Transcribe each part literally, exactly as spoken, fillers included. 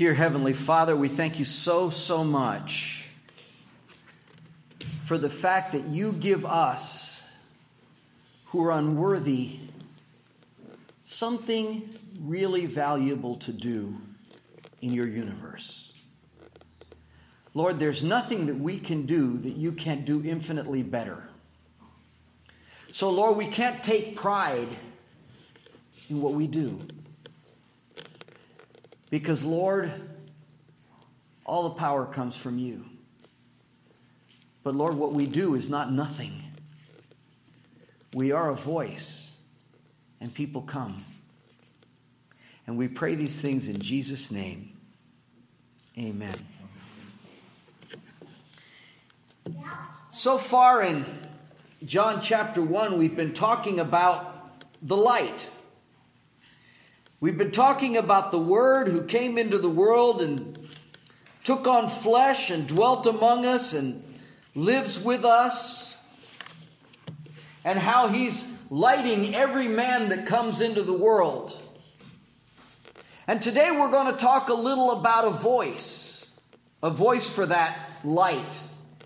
Dear Heavenly Father, we thank you so, so much for the fact that you give us, who are unworthy, something really valuable to do in your universe. Lord, there's nothing that we can do that you can't do infinitely better. So, Lord, we can't take pride in what we do. Because, Lord, all the power comes from you. But, Lord, what we do is not nothing. We are a voice, and people come. And we pray these things in Jesus' name. Amen. So far in John chapter one, we've been talking about the light. We've been talking about the Word who came into the world and took on flesh and dwelt among us and lives with us, and how He's lighting every man that comes into the world. And today we're going to talk a little about a voice, a voice for that light.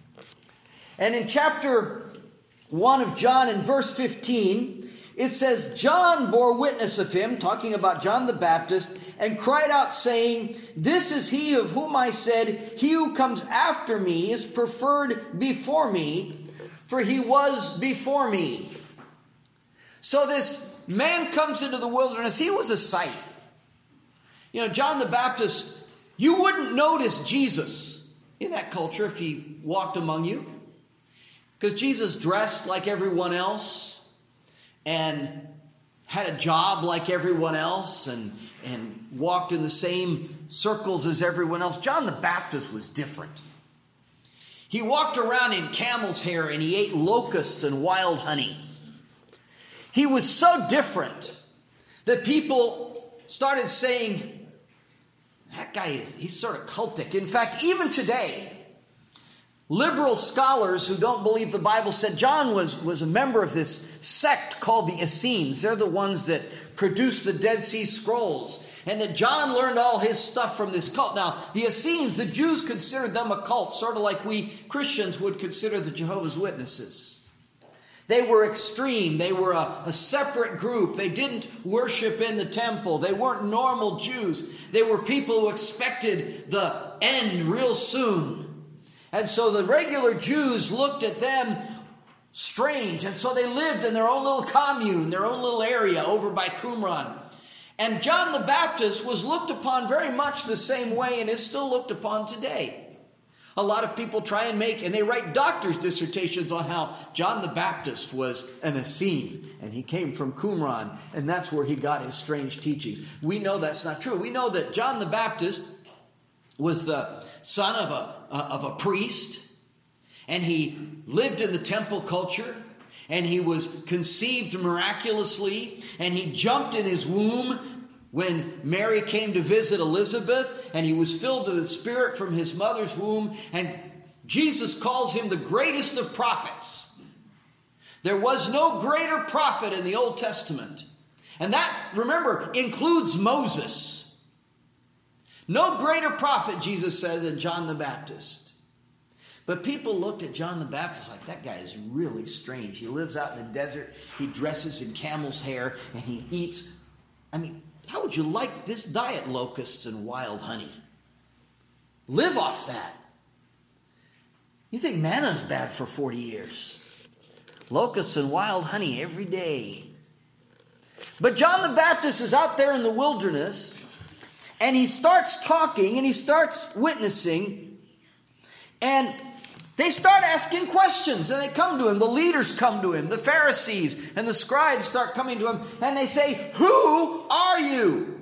And in chapter one of John, in verse fifteen, it says, John bore witness of him, talking about John the Baptist, and cried out, saying, This is he of whom I said, He who comes after me is preferred before me, for he was before me. So this man comes into the wilderness. He was a sight. You know, John the Baptist, you wouldn't notice Jesus in that culture if he walked among you, because Jesus dressed like everyone else and had a job like everyone else and, and walked in the same circles as everyone else. John the Baptist was different. He walked around in camel's hair and he ate locusts and wild honey. He was so different that people started saying, that guy is, he's sort of cultic. In fact, even today, liberal scholars who don't believe the Bible said John was, was a member of this sect called the Essenes. They're the ones that produced the Dead Sea Scrolls. And that John learned all his stuff from this cult. Now, the Essenes, the Jews considered them a cult, sort of like we Christians would consider the Jehovah's Witnesses. They were extreme. They were a, a separate group. They didn't worship in the temple. They weren't normal Jews. They were people who expected the end real soon. And so the regular Jews looked at them strange. And so they lived in their own little commune, their own little area over by Qumran. And John the Baptist was looked upon very much the same way and is still looked upon today. A lot of people try and make, and they write doctor's dissertations on how John the Baptist was an Essene, and he came from Qumran, and that's where he got his strange teachings. We know that's not true. We know that John the Baptist was the son of a, uh, of a priest, and he lived in the temple culture, and he was conceived miraculously, and he jumped in his womb when Mary came to visit Elizabeth, and he was filled with the Spirit from his mother's womb, and Jesus calls him the greatest of prophets. There was no greater prophet in the Old Testament. And that, remember, includes Moses. No greater prophet, Jesus said, than John the Baptist. But people looked at John the Baptist like, that guy is really strange. He lives out in the desert. He dresses in camel's hair, and he eats. I mean, how would you like this diet, locusts and wild honey? Live off that. You think manna's bad for forty years. Locusts and wild honey every day. But John the Baptist is out there in the wilderness, and he starts talking, and he starts witnessing, and they start asking questions, and they come to him. The leaders come to him. The Pharisees and the scribes start coming to him, and they say, "Who are you?"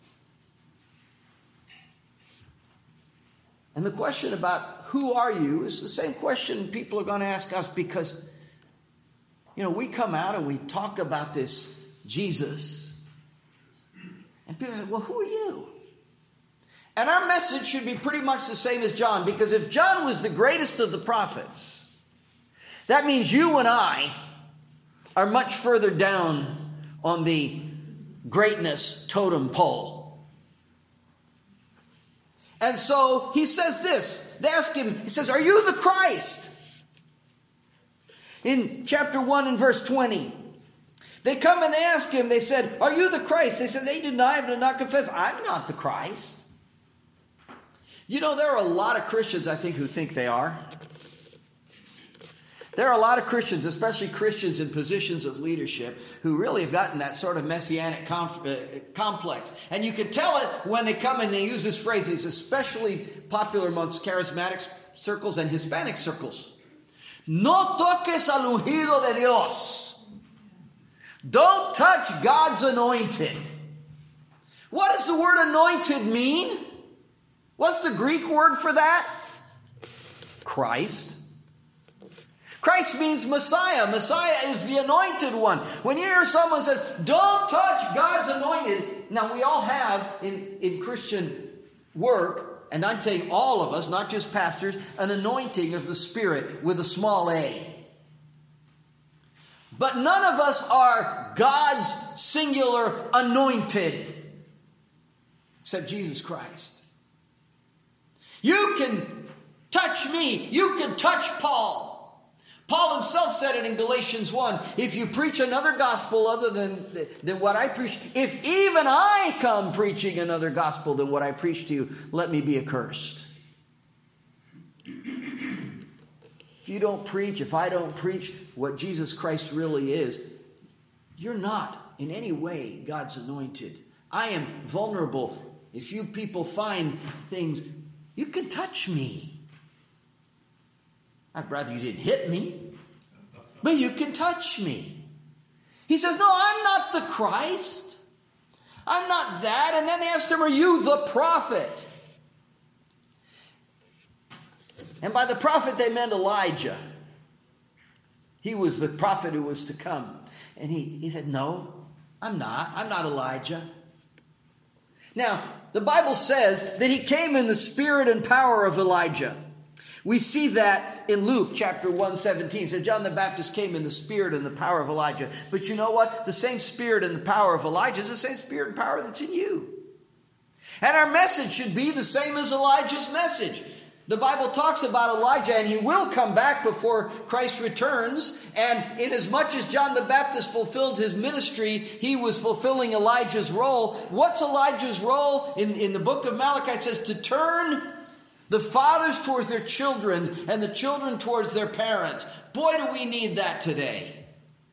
And the question about who are you is the same question people are going to ask us, because, you know, we come out and we talk about this Jesus, and people say, well, who are you? And our message should be pretty much the same as John, because if John was the greatest of the prophets, that means you and I are much further down on the greatness totem pole. And so he says this. They ask him, he says, are you the Christ? In chapter one and verse twenty. They come and they ask him, they said, are you the Christ? They said, they deny him, did not confess, I'm not the Christ. You know, there are a lot of Christians, I think, who think they are. There are a lot of Christians, especially Christians in positions of leadership, who really have gotten that sort of messianic conf- uh, complex. And you can tell it when they come and they use this phrase. It's especially popular amongst charismatic circles and Hispanic circles. No toques al ungido de Dios. Don't touch God's anointed. What does the word anointed mean? What's the Greek word for that? Christ. Christ means Messiah. Messiah is the anointed one. When you hear someone says, don't touch God's anointed. Now we all have in, in Christian work, and I'm saying all of us, not just pastors, an anointing of the Spirit with a small a. But none of us are God's singular anointed, except Jesus Christ. You can touch me. You can touch Paul. Paul himself said it in Galatians one. If you preach another gospel other than, than what I preach, if even I come preaching another gospel than what I preach to you, let me be accursed. If you don't preach, if I don't preach what Jesus Christ really is, you're not in any way God's anointed. I am vulnerable. If you people find things, you can touch me. I'd rather you didn't hit me, but you can touch me. He says, no, I'm not the Christ. I'm not that. And then they asked him, are you the prophet? And by the prophet, they meant Elijah. He was the prophet who was to come. And he, he said, no, I'm not. I'm not Elijah. Now, the Bible says that he came in the spirit and power of Elijah. We see that in Luke chapter one seventeen. It says John the Baptist came in the spirit and the power of Elijah. But you know what? The same spirit and the power of Elijah is the same spirit and power that's in you. And our message should be the same as Elijah's message. The Bible talks about Elijah, and he will come back before Christ returns. And inasmuch as John the Baptist fulfilled his ministry, he was fulfilling Elijah's role. What's Elijah's role? In, in the book of Malachi, it says to turn the fathers towards their children and the children towards their parents. Boy, do we need that today.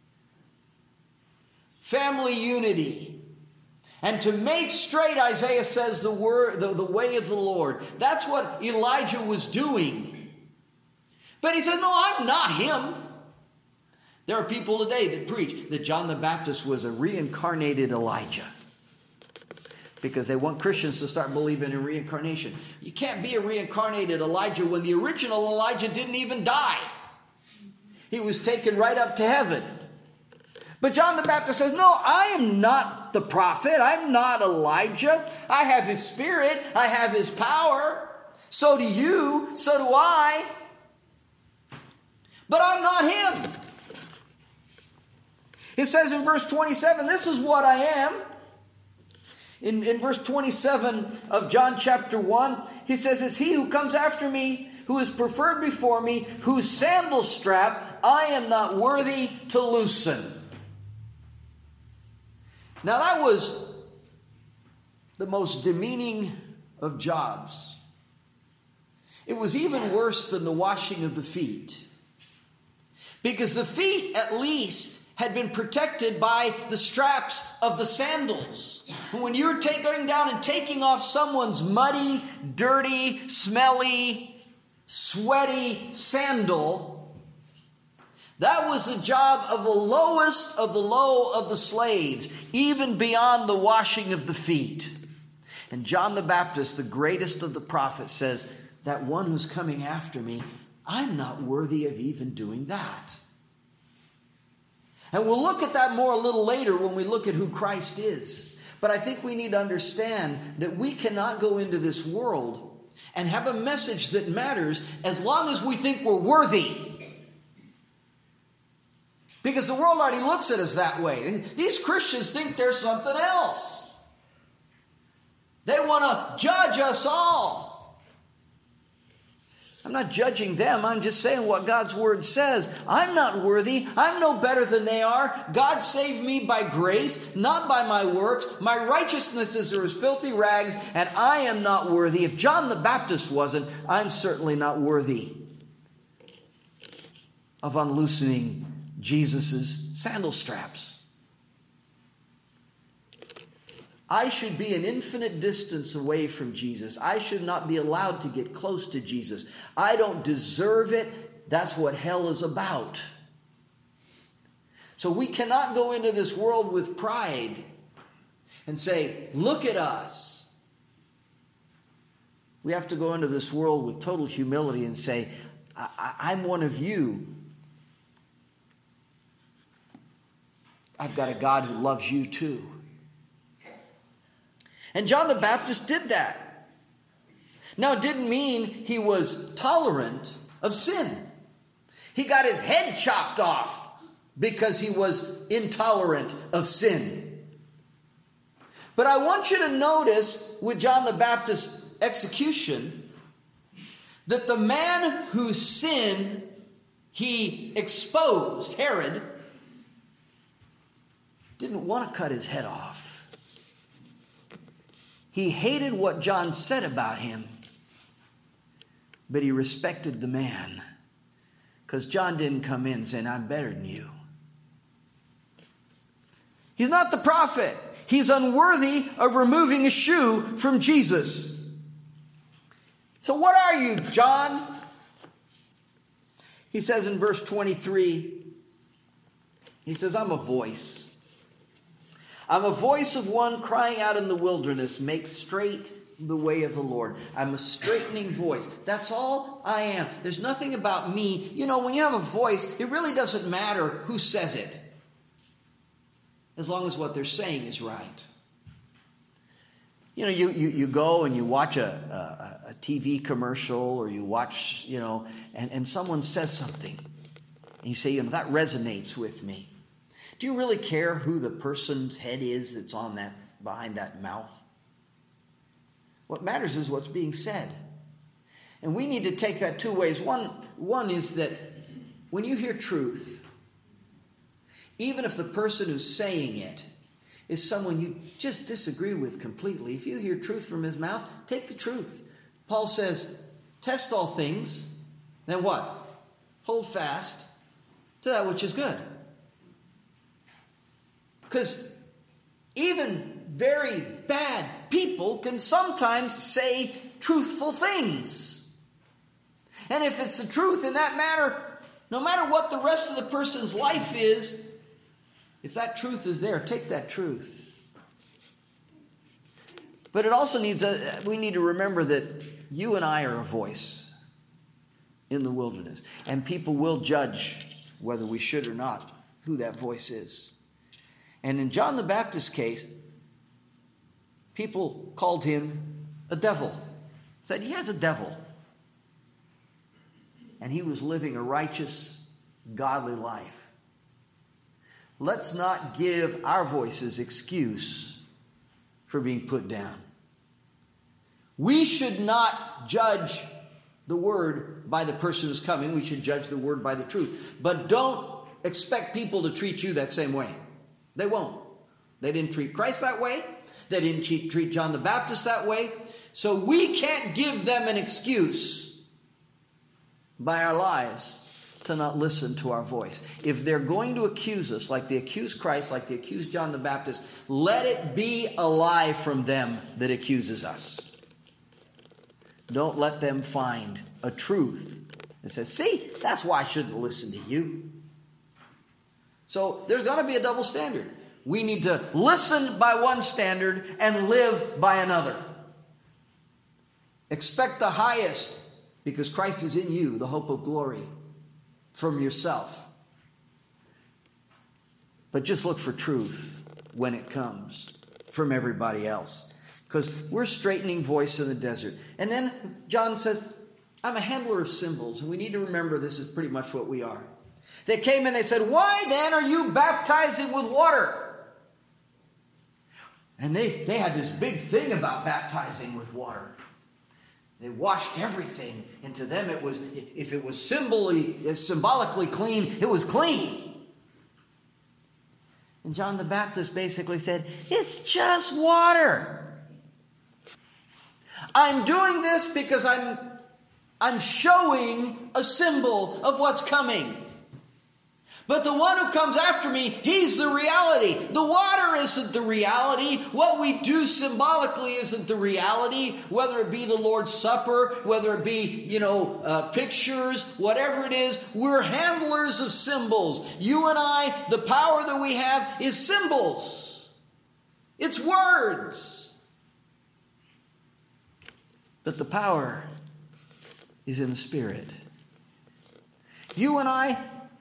Family unity. And to make straight, Isaiah says, the word, the, the way of the Lord. That's what Elijah was doing. But he said, no, I'm not him. There are people today that preach that John the Baptist was a reincarnated Elijah, because they want Christians to start believing in reincarnation. You can't be a reincarnated Elijah when the original Elijah didn't even die. He was taken right up to heaven. But John the Baptist says, no, I am not the prophet. I'm not Elijah. I have his spirit. I have his power. So do you. So do I. But I'm not him. It says in verse twenty-seven, this is what I am. In, in verse twenty-seven of John chapter one, he says, it's he who comes after me, who is preferred before me, whose sandal strap I am not worthy to loosen. Now that was the most demeaning of jobs. It was even worse than the washing of the feet. Because the feet, at least, had been protected by the straps of the sandals. When you're going down and taking off someone's muddy, dirty, smelly, sweaty sandal, that was the job of the lowest of the low of the slaves, even beyond the washing of the feet. And John the Baptist, the greatest of the prophets, says, that one who's coming after me, I'm not worthy of even doing that. And we'll look at that more a little later when we look at who Christ is. But I think we need to understand that we cannot go into this world and have a message that matters as long as we think we're worthy. Because the world already looks at us that way. These Christians think they're something else. They want to judge us all. I'm not judging them. I'm just saying what God's word says. I'm not worthy. I'm no better than they are. God saved me by grace, not by my works. My righteousnesses are as filthy rags, and I am not worthy. If John the Baptist wasn't, I'm certainly not worthy of unloosening Jesus' sandal straps. I should be an infinite distance away from Jesus. I should not be allowed to get close to Jesus. I don't deserve it. That's what hell is about. So we cannot go into this world with pride and say, look at us. We have to go into this world with total humility and say, I- I- I'm one of you. I've got a God who loves you too. And John the Baptist did that. Now, it didn't mean he was tolerant of sin. He got his head chopped off because he was intolerant of sin. But I want you to notice with John the Baptist's execution that the man whose sin he exposed, Herod, didn't want to cut his head off. He hated what John said about him, but he respected the man because John didn't come in saying, I'm better than you. He's not the prophet. He's unworthy of removing a shoe from Jesus. So what are you, John? He says in verse twenty-three, he says, I'm a voice. I'm a voice of one crying out in the wilderness, make straight the way of the Lord. I'm a straightening voice. That's all I am. There's nothing about me. You know, when you have a voice, it really doesn't matter who says it, as long as what they're saying is right. You know, you, you, you go and you watch a, a, a T V commercial, or you watch, you know, and, and someone says something. And you say, you know, that resonates with me. Do you really care who the person's head is that's on that, behind that mouth? What matters is what's being said. And we need to take that two ways. One, one is that when you hear truth, even if the person who's saying it is someone you just disagree with completely, if you hear truth from his mouth, take the truth. Paul says, test all things, then what? Hold fast to that which is good. Because even very bad people can sometimes say truthful things. And if it's the truth in that matter, no matter what the rest of the person's life is, if that truth is there, take that truth. But it also needs, a, we need to remember that you and I are a voice in the wilderness. And people will judge whether we should or not who that voice is. And in John the Baptist's case, people called him a devil. Said he has a devil. And he was living a righteous, godly life. Let's not give our voices excuse for being put down. We should not judge the word by the person who's coming. We should judge the word by the truth. But don't expect people to treat you that same way. They won't. They didn't treat Christ that way. They didn't treat John the Baptist that way. So we can't give them an excuse by our lives to not listen to our voice. If they're going to accuse us like they accused Christ, like they accused John the Baptist, let it be a lie from them that accuses us. Don't let them find a truth that says, see, that's why I shouldn't listen to you. So there's going to be a double standard. We need to listen by one standard and live by another. Expect the highest because Christ is in you, the hope of glory, from yourself. But just look for truth when it comes from everybody else. Because we're straightening voice in the desert. And then John says, I'm a handler of symbols. And we need to remember this is pretty much what we are. They came and they said, why then are you baptizing with water? And they, they had this big thing about baptizing with water. They washed everything. And to them it was, if it was symbolically, symbolically clean, it was clean. And John the Baptist basically said, it's just water. I'm doing this because I'm, I'm showing a symbol of what's coming. But the one who comes after me, he's the reality. The water isn't the reality. What we do symbolically isn't the reality. Whether it be the Lord's Supper, whether it be, you know, uh, pictures, whatever it is, we're handlers of symbols. You and I, the power that we have is symbols. It's words. But the power is in the Spirit. You and I,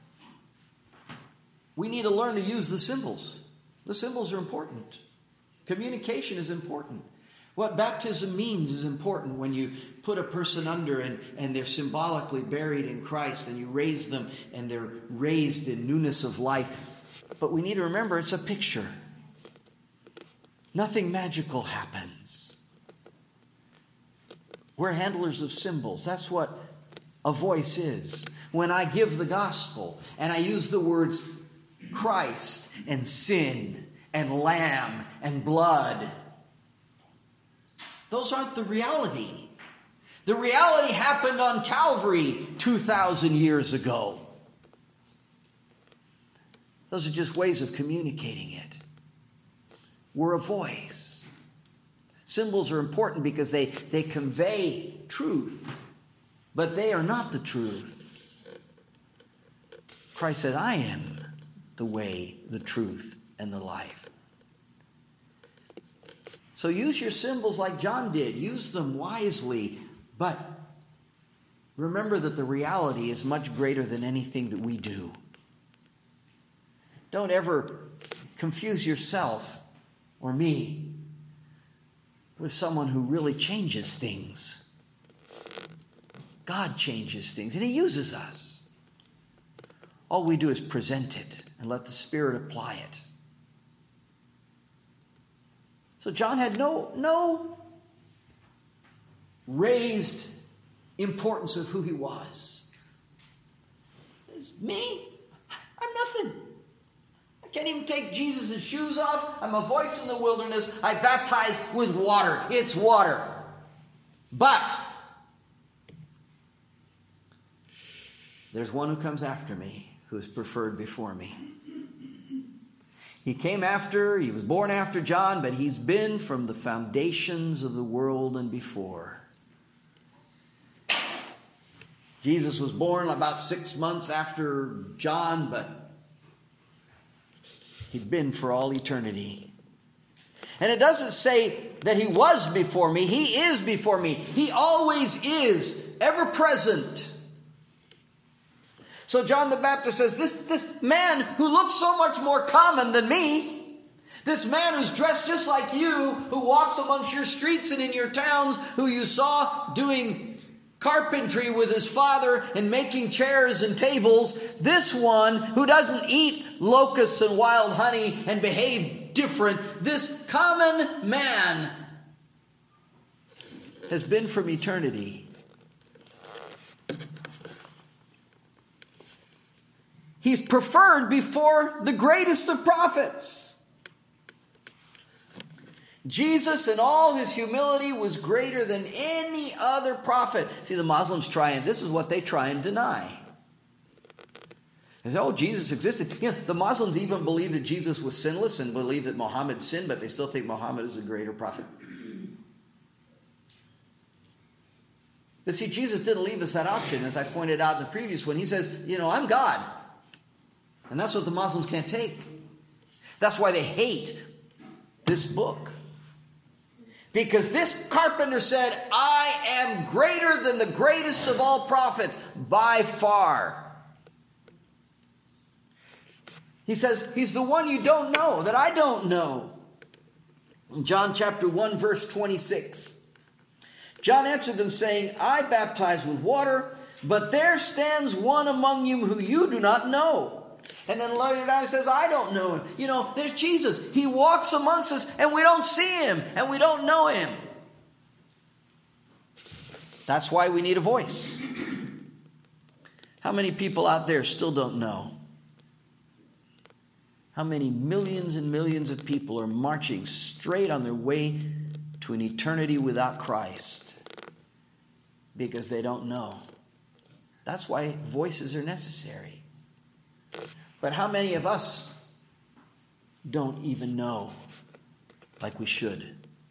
we need to learn to use the symbols. The symbols are important. Communication is important. What baptism means is important. When you put a person under and, and they're symbolically buried in Christ and you raise them and they're raised in newness of life. But we need to remember it's a picture. Nothing magical happens. We're handlers of symbols. That's what a voice is. When I give the gospel and I use the words Christ and sin and lamb and blood, those aren't the reality. The reality happened on Calvary two thousand years ago. Those are just ways of communicating it. We're a voice. Symbols are important because they, they convey truth, but they are not the truth. Christ said, I am the way, the truth, and the life. So use your symbols like John did. Use them wisely. But remember that the reality is much greater than anything that we do. Don't ever confuse yourself or me with someone who really changes things. God changes things, and He uses us. All we do is present it and let the Spirit apply it. So John had no, no raised importance of who he was. It's me? I'm nothing. I can't even take Jesus' shoes off. I'm a voice in the wilderness. I baptize with water. It's water. But there's one who comes after me, who is preferred before me. He came after, he was born after John, but he's been from the foundations of the world and before. Jesus was born about six months after John, but he'd been for all eternity. And it doesn't say that he was before me. He is before me. He always is, ever present. So John the Baptist says, this, this man who looks so much more common than me, this man who's dressed just like you, who walks amongst your streets and in your towns, who you saw doing carpentry with his father and making chairs and tables, this one who doesn't eat locusts and wild honey and behave different, this common man has been from eternity. He's preferred before the greatest of prophets. Jesus, in all his humility, was greater than any other prophet. See, the Muslims try, and this is what they try and deny. They say, oh, Jesus existed. You know, the Muslims even believe that Jesus was sinless and believe that Muhammad sinned, but they still think Muhammad is a greater prophet. But see, Jesus didn't leave us that option, as I pointed out in the previous one. He says, you know, I'm God. And that's what the Muslims can't take. That's why they hate this book. Because this carpenter said, I am greater than the greatest of all prophets, by far. He says, he's the one you don't know, that I don't know. In John chapter one, verse twenty-six. John answered them, saying, I baptize with water, but there stands one among you who you do not know. And then later down he says, I don't know him. You know, there's Jesus. He walks amongst us and we don't see him and we don't know him. That's why we need a voice. How many people out there still don't know? How many millions and millions of people are marching straight on their way to an eternity without Christ because they don't know? That's why voices are necessary. But how many of us don't even know like we should?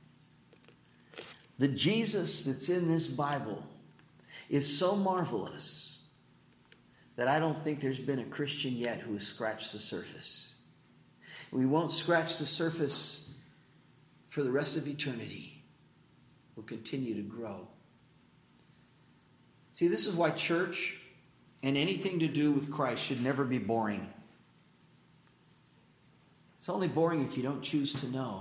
The Jesus that's in this Bible is so marvelous that I don't think there's been a Christian yet who has scratched the surface. We won't scratch the surface for the rest of eternity. We'll continue to grow. See, this is why church and anything to do with Christ should never be boring. It's only boring if you don't choose to know.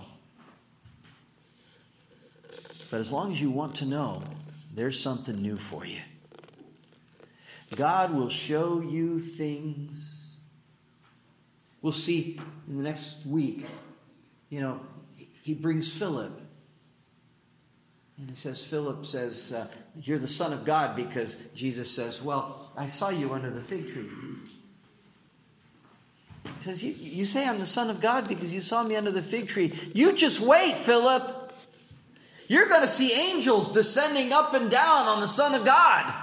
But as long as you want to know, there's something new for you. God will show you things. We'll see in the next week, you know, he brings Philip. And he says, Philip says, uh, you're the Son of God, because Jesus says, well, I saw you under the fig tree. He says, you, you say I'm the Son of God because you saw me under the fig tree. You just wait, Philip. You're going to see angels descending up and down on the Son of God.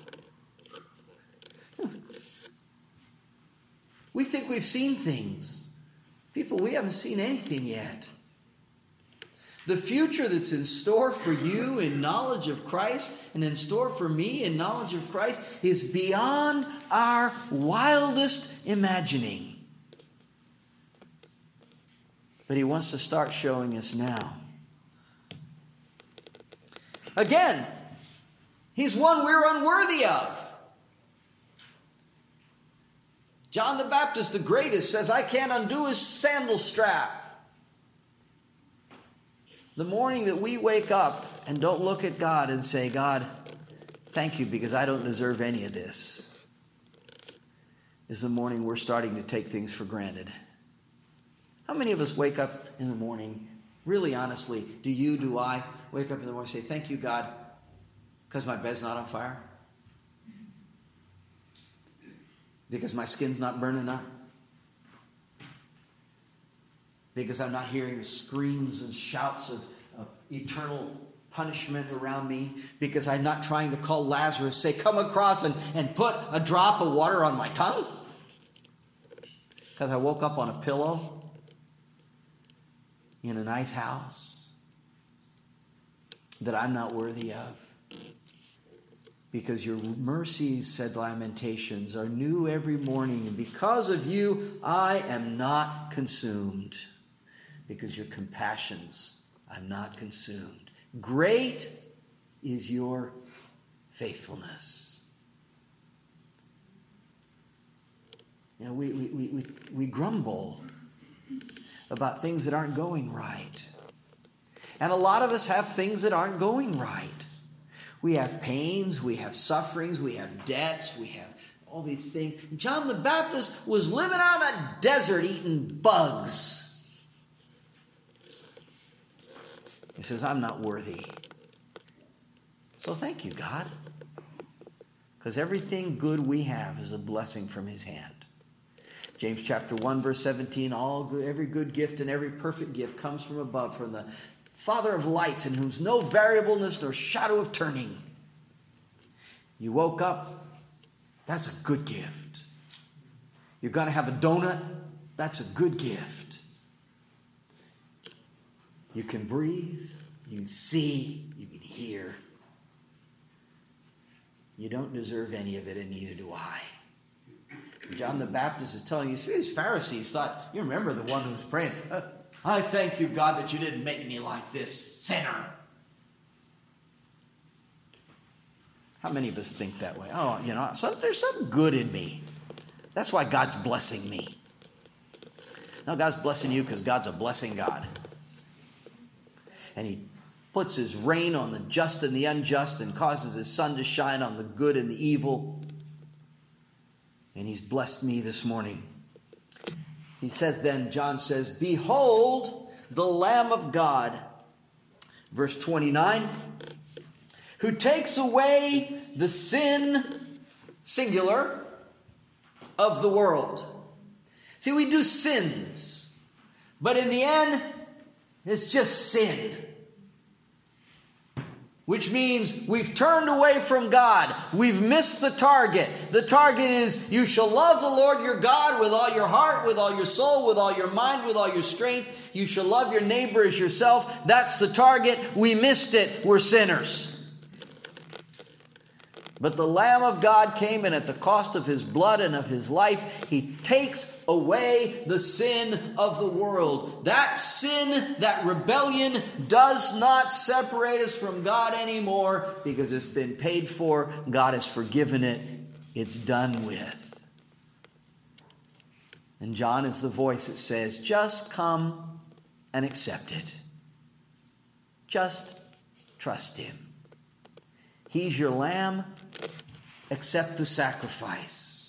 We think we've seen things. People, we haven't seen anything yet. The future that's in store for you in knowledge of Christ and in store for me in knowledge of Christ is beyond our wildest imagining. But he wants to start showing us now. Again, he's one we're unworthy of. John the Baptist, the greatest, says, I can't undo his sandal strap. The morning that we wake up and don't look at God and say, God, thank you because I don't deserve any of this, is the morning we're starting to take things for granted. How many of us wake up in the morning, really honestly, do you, do I, wake up in the morning and say, thank you, God, because my bed's not on fire? Because my skin's not burning up? Because I'm not hearing the screams and shouts of, of eternal punishment around me? Because I'm not trying to call Lazarus, say, come across and, and put a drop of water on my tongue? Because I woke up on a pillow in a nice house that I'm not worthy of? Because your mercies, said Lamentations, are new every morning. And because of you, I am not consumed. Because your compassions, I'm not consumed. Great is your faithfulness. You know, we, we, we, we, we grumble about things that aren't going right. And a lot of us have things that aren't going right. We have pains, we have sufferings, we have debts, we have all these things. John the Baptist was living out in a desert eating bugs. He says, I'm not worthy. So thank you, God. Because everything good we have is a blessing from his hand. James chapter one, verse seventeen, all good, every good gift and every perfect gift comes from above, from the Father of lights, in whom's no variableness nor shadow of turning. You woke up, that's a good gift. You're going to have a donut, that's a good gift. You can breathe, you can see, you can hear. You don't deserve any of it, and neither do I. John the Baptist is telling you, these Pharisees thought, you remember the one who was praying, uh, I thank you, God, that you didn't make me like this sinner. How many of us think that way? Oh, you know, so there's something good in me. That's why God's blessing me. No, God's blessing you because God's a blessing God. And he puts his rain on the just and the unjust and causes his sun to shine on the good and the evil. And he's blessed me this morning. He says then, John says, behold the Lamb of God. Verse twenty-nine, who takes away the sin, singular, of the world. See, we do sins, but in the end, it's just sin. Which means we've turned away from God. We've missed the target. The target is you shall love the Lord your God with all your heart, with all your soul, with all your mind, with all your strength. You shall love your neighbor as yourself. That's the target. We missed it. We're sinners. But the Lamb of God came, and at the cost of his blood and of his life, he takes away the sin of the world. That sin, that rebellion, does not separate us from God anymore because it's been paid for. God has forgiven it. It's done with. And John is the voice that says, just come and accept it. Just trust him. He's your lamb. Accept the sacrifice.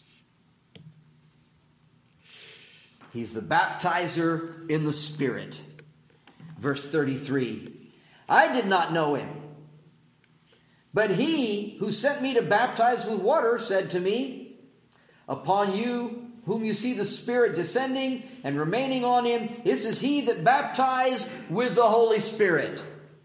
He's the baptizer in the Spirit. Verse thirty-three. I did not know him, but he who sent me to baptize with water said to me, upon you whom you see the Spirit descending and remaining on him, this is he that baptized with the Holy Spirit.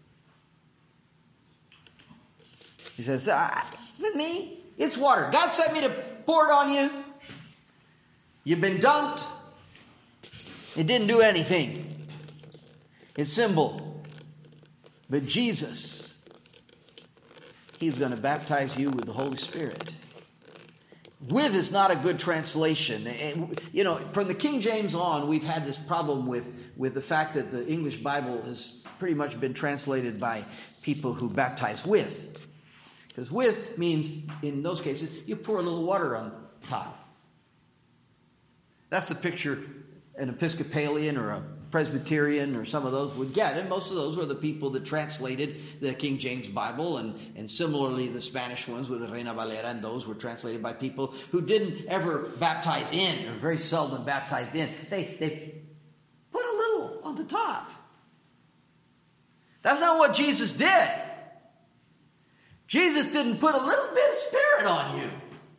He says, ah, with me, it's water. God sent me to pour it on you. You've been dunked. It didn't do anything. It's symbol. But Jesus, he's going to baptize you with the Holy Spirit. With is not a good translation. And, you know, from the King James on, we've had this problem with, with the fact that the English Bible has pretty much been translated by people who baptize with. Because with means, in those cases, you pour a little water on top. That's the picture an Episcopalian or a Presbyterian or some of those would get. And most of those were the people that translated the King James Bible. And, and similarly, the Spanish ones with the Reina Valera, and those were translated by people who didn't ever baptize in, or very seldom baptized in. They, they put a little on the top. That's not what Jesus did. Jesus didn't put a little bit of Spirit on you.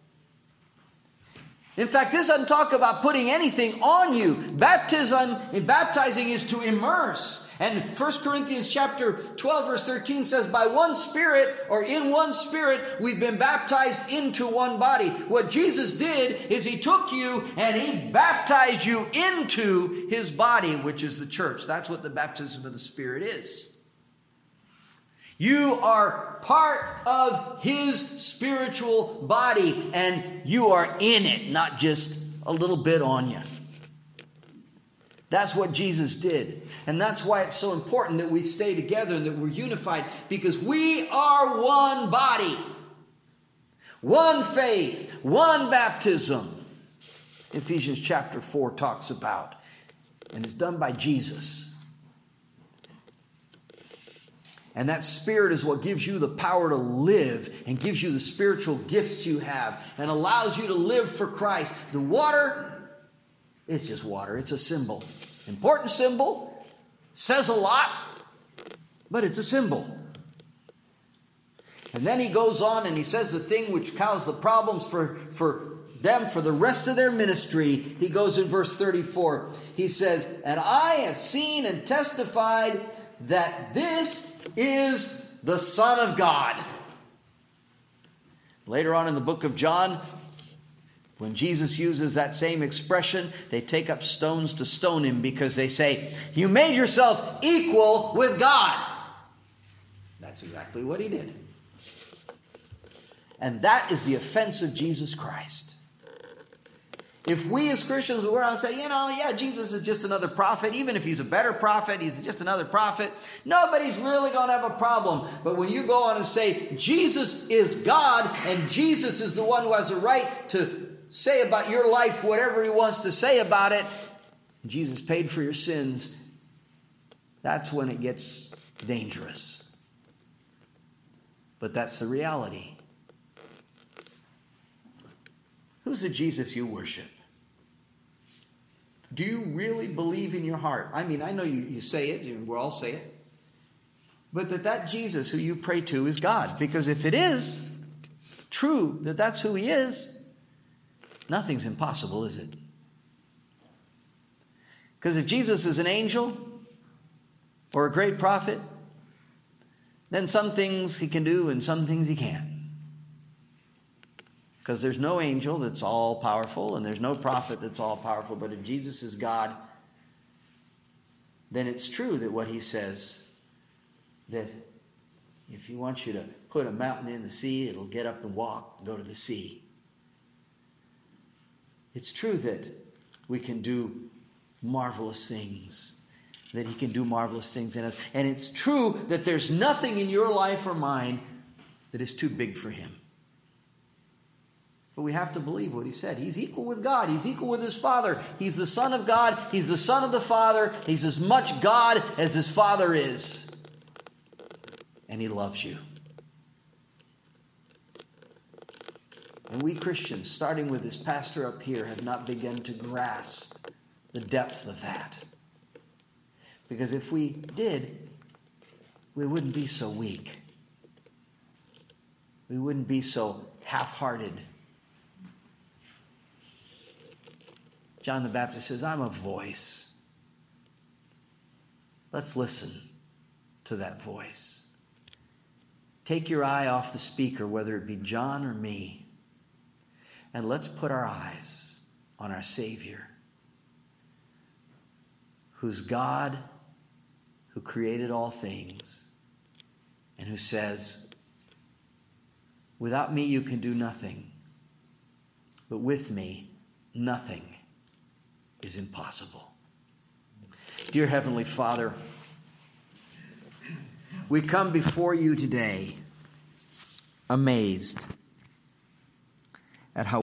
In fact, this doesn't talk about putting anything on you. Baptism, baptizing is to immerse. And First Corinthians chapter twelve, verse thirteen says, by one Spirit, or in one Spirit, we've been baptized into one body. What Jesus did is he took you and he baptized you into his body, which is the church. That's what the baptism of the Spirit is. You are part of his spiritual body, and you are in it, not just a little bit on you. That's what Jesus did. And that's why it's so important that we stay together and that we're unified, because we are one body, one faith, one baptism. Ephesians chapter four talks about, and it's done by Jesus. And that Spirit is what gives you the power to live and gives you the spiritual gifts you have and allows you to live for Christ. The water, it's just water. It's a symbol. Important symbol. Says a lot, but it's a symbol. And then he goes on and he says the thing which caused the problems for, for them for the rest of their ministry. He goes in verse thirty-four. He says, and I have seen and testified that this is the Son of God. Later on in the book of John, when Jesus uses that same expression, they take up stones to stone him because they say, you made yourself equal with God. That's exactly what he did. And that is the offense of Jesus Christ. If we as Christians were to say, you know, yeah, Jesus is just another prophet. Even if he's a better prophet, he's just another prophet. Nobody's really going to have a problem. But when you go on and say, Jesus is God, and Jesus is the one who has a right to say about your life whatever he wants to say about it, Jesus paid for your sins, that's when it gets dangerous. But that's the reality. Who's the Jesus you worship? Do you really believe in your heart? I mean, I know you, you say it, and we all say it. but that that Jesus who you pray to is God. Because if it is true that that's who he is, nothing's impossible, is it? Because if Jesus is an angel or a great prophet, then some things he can do and some things he can't. Because there's no angel that's all powerful and there's no prophet that's all powerful. But if Jesus is God, then it's true that what he says, that if he wants you to put a mountain in the sea, it'll get up and walk and go to the sea. It's true that we can do marvelous things, that he can do marvelous things in us. And it's true that there's nothing in your life or mine that is too big for him. But we have to believe what he said. He's equal with God. He's equal with his Father. He's the Son of God. He's the Son of the Father. He's as much God as his Father is. And he loves you. And we Christians, starting with this pastor up here, have not begun to grasp the depth of that. Because if we did, we wouldn't be so weak. We wouldn't be so half-hearted. John the Baptist says, I'm a voice. Let's listen to that voice. Take your eye off the speaker, whether it be John or me, and let's put our eyes on our Savior, who's God, who created all things, and who says, without me you can do nothing, but with me nothing is impossible. Dear Heavenly Father, we come before you today amazed at how